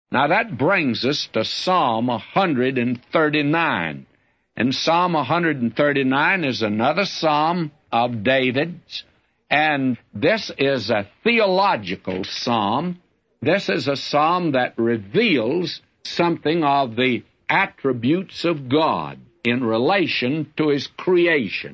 Now that brings us to Psalm 139. And Psalm 139 is another psalm of David's, and this is a theological psalm. This is a psalm that reveals something of the attributes of God in relation to His creation.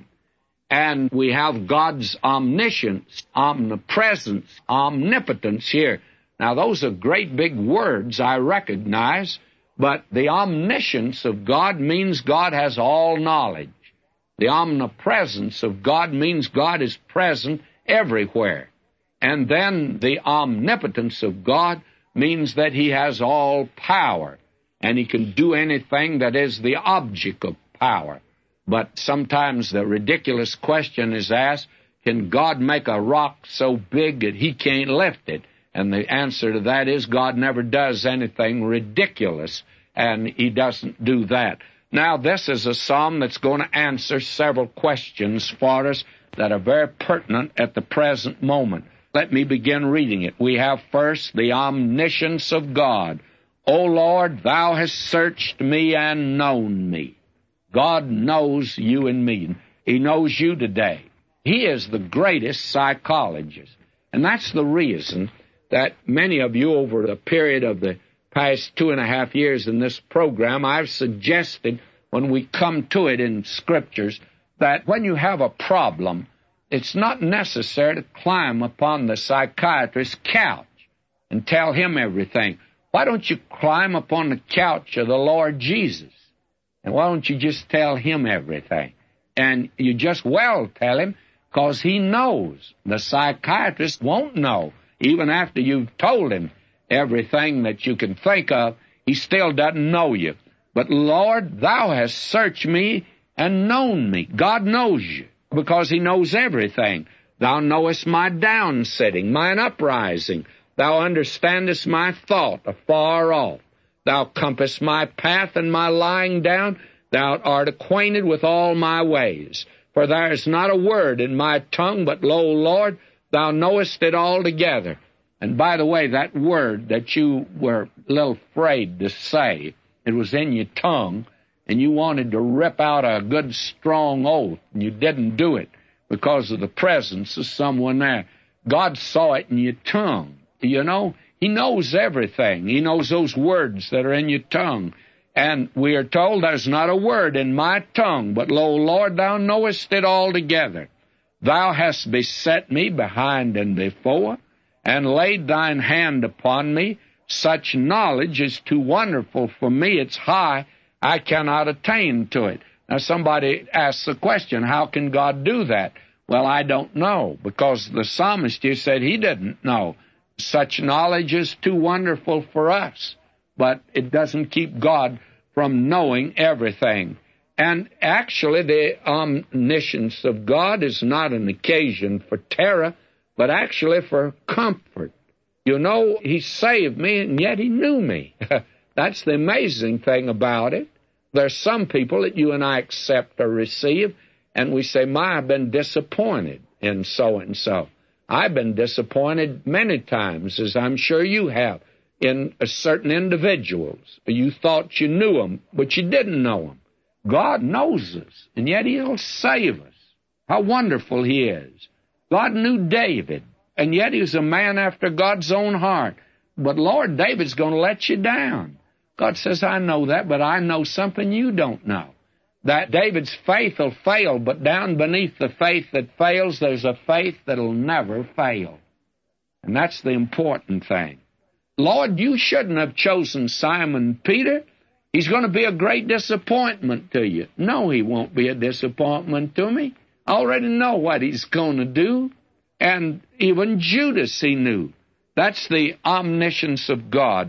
And we have God's omniscience, omnipresence, omnipotence here. Now, those are great big words, I recognize, but the omniscience of God means God has all knowledge. The omnipresence of God means God is present everywhere. And then the omnipotence of God means that He has all power, and He can do anything that is the object of power. But sometimes the ridiculous question is asked, can God make a rock so big that He can't lift it? And the answer to that is God never does anything ridiculous, and He doesn't do that. Now, this is a psalm that's going to answer several questions for us that are very pertinent at the present moment. Let me begin reading it. We have first the omniscience of God. O Lord, Thou hast searched me and known me. God knows you and me. He knows you today. He is the greatest psychologist. And that's the reason that many of you over the period of the past 2.5 years in this program, I've suggested when we come to it in Scriptures that when you have a problem, it's not necessary to climb upon the psychiatrist's couch and tell him everything. Why don't you climb upon the couch of the Lord Jesus? And why don't you just tell Him everything? And you just well tell Him, because He knows. The psychiatrist won't know. Even after you've told him everything that you can think of, he still doesn't know you. But Lord, Thou hast searched me and known me. God knows you because He knows everything. Thou knowest my down sitting, mine uprising. Thou understandest my thought afar off. Thou compassest my path and my lying down. Thou art acquainted with all my ways. For there is not a word in my tongue, but lo, Lord, Thou knowest it altogether. And by the way, that word that you were a little afraid to say, it was in your tongue, and you wanted to rip out a good strong oath, and you didn't do it because of the presence of someone there. God saw it in your tongue. You know, He knows everything. He knows those words that are in your tongue. And we are told there's not a word in my tongue, but lo, Lord, Thou knowest it altogether. Thou hast beset me behind and before, and laid Thine hand upon me. Such knowledge is too wonderful for me. It's high. I cannot attain to it. Now, somebody asks the question, how can God do that? Well, I don't know, because the psalmist here said he didn't know. Such knowledge is too wonderful for us, but it doesn't keep God from knowing everything. And actually, the omniscience of God is not an occasion for terror, but actually for comfort. You know, He saved me, and yet He knew me. That's the amazing thing about it. There's some people that you and I accept or receive, and we say, I've been disappointed in so-and-so. I've been disappointed many times, as I'm sure you have, in certain individuals. You thought you knew them, but you didn't know them. God knows us, and yet He'll save us. How wonderful He is. God knew David, and yet he was a man after God's own heart. But, Lord, David's going to let you down. God says, I know that, but I know something you don't know. That David's faith will fail, but down beneath the faith that fails, there's a faith that'll never fail. And that's the important thing. Lord, you shouldn't have chosen Simon Peter. He's going to be a great disappointment to you. No, he won't be a disappointment to me. I already know what he's going to do. And even Judas he knew. That's the omniscience of God.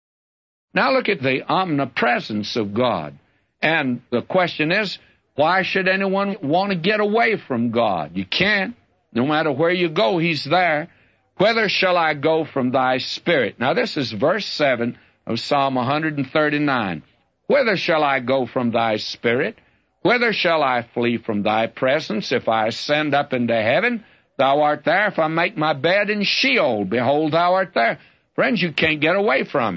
Now look at the omnipresence of God. And the question is, why should anyone want to get away from God? You can't. No matter where you go, He's there. Whither shall I go from Thy Spirit? Now this is verse 7 of Psalm 139. Whither shall I go from Thy Spirit? Whither shall I flee from Thy presence? If I ascend up into heaven, Thou art there. If I make my bed in Sheol, behold, Thou art there. Friends, you can't get away from Him.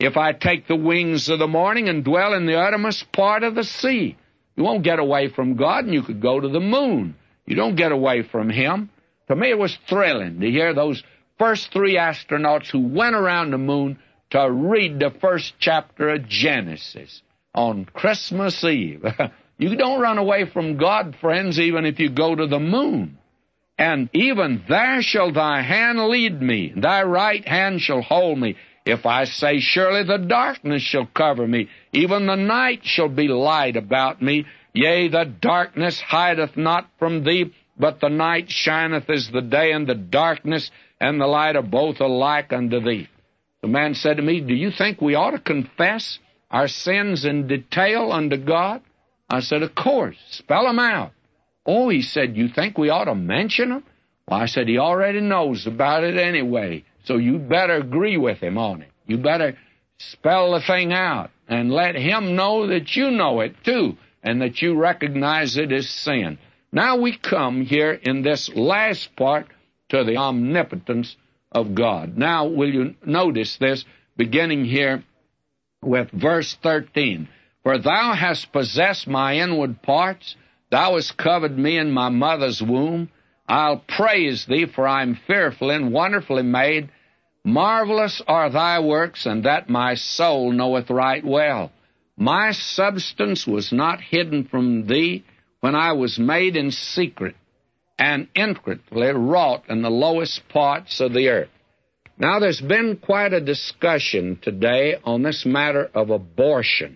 if I take the wings of the morning and dwell in the uttermost part of the sea. You won't get away from God, and you could go to the moon. You don't get away from Him. To me, it was thrilling to hear those first 3 astronauts who went around the moon to read the first chapter of Genesis on Christmas Eve. You don't run away from God, friends, even if you go to the moon. And even there shall thy hand lead me, thy right hand shall hold me. If I say, surely the darkness shall cover me, even the night shall be light about me. Yea, the darkness hideth not from thee, but the night shineth as the day, and the darkness and the light are both alike unto thee. The man said to me, do you think we ought to confess our sins in detail unto God? I said, of course. Spell them out. Oh, he said, you think we ought to mention them? Well, I said, he already knows about it anyway, so you better agree with him on it. You better spell the thing out and let him know that you know it too, and that you recognize it as sin. Now we come here in this last part to the omnipotence of God. Now, will you notice this, beginning here with verse 13. For thou hast possessed my inward parts, thou hast covered me in my mother's womb. I'll praise thee, for I am fearfully and wonderfully made. Marvelous are thy works, and that my soul knoweth right well. My substance was not hidden from thee when I was made in secret and intricately wrought in the lowest parts of the earth. Now, there's been quite a discussion today on this matter of abortion.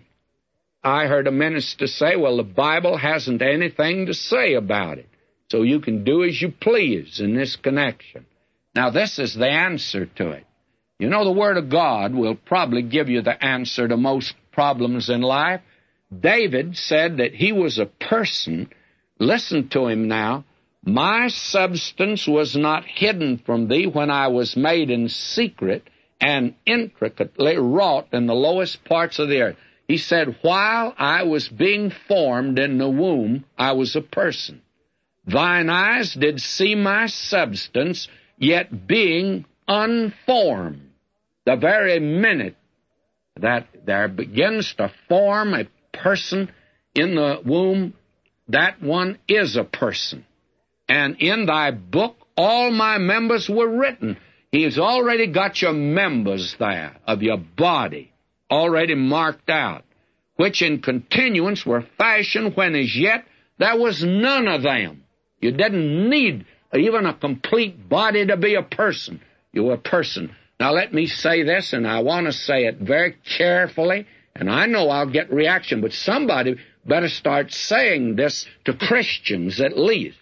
I heard a minister say, well, the Bible hasn't anything to say about it, so you can do as you please in this connection. Now, this is the answer to it. You know, the Word of God will probably give you the answer to most problems in life. David said that he was a person. Listen to him now. My substance was not hidden from thee when I was made in secret and intricately wrought in the lowest parts of the earth. He said, while I was being formed in the womb, I was a person. Thine eyes did see my substance, yet being unformed. The very minute that there begins to form a person in the womb, that one is a person. And in thy book, all my members were written. He's already got your members there of your body, already marked out, which in continuance were fashioned when as yet there was none of them. You didn't need even a complete body to be a person. You were a person. Now let me say this, and I want to say it very carefully, and I know I'll get reaction, but somebody better start saying this to Christians at least.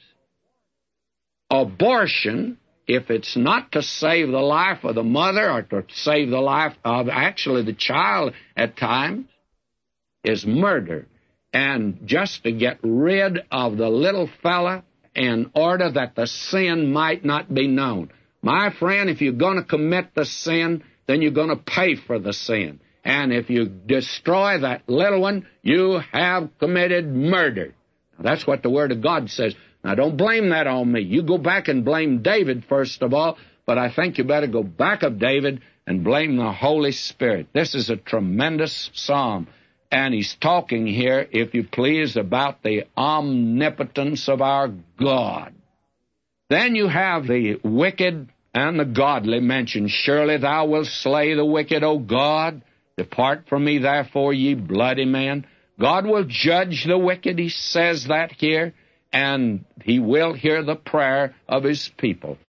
Abortion, if it's not to save the life of the mother or to save the life of actually the child at times, is murder. And just to get rid of the little fella in order that the sin might not be known. My friend, if you're going to commit the sin, then you're going to pay for the sin. And if you destroy that little one, you have committed murder. Now, that's what the Word of God says. Now, don't blame that on me. You go back and blame David, first of all, but I think you better go back of David and blame the Holy Spirit. This is a tremendous psalm, and he's talking here, if you please, about the omnipotence of our God. Then you have the wicked and the godly mentioned. Surely thou wilt slay the wicked, O God. Depart from me, therefore, ye bloody men. God will judge the wicked, he says that here, and he will hear the prayer of his people.